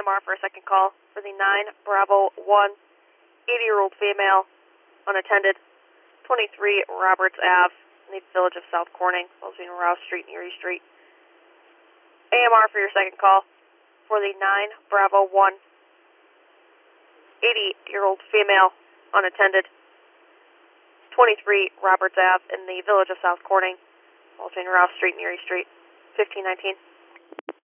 AMR for a second call for the 9 Bravo 1, 80-year-old female, unattended, 23 Roberts Ave, in the village of South Corning, between Rouse Street and Erie Street. AMR for your second call for the 9 Bravo 1, 80-year-old female, unattended, 23 Roberts Ave, in the village of South Corning, between Rouse Street and Erie Street, 1519.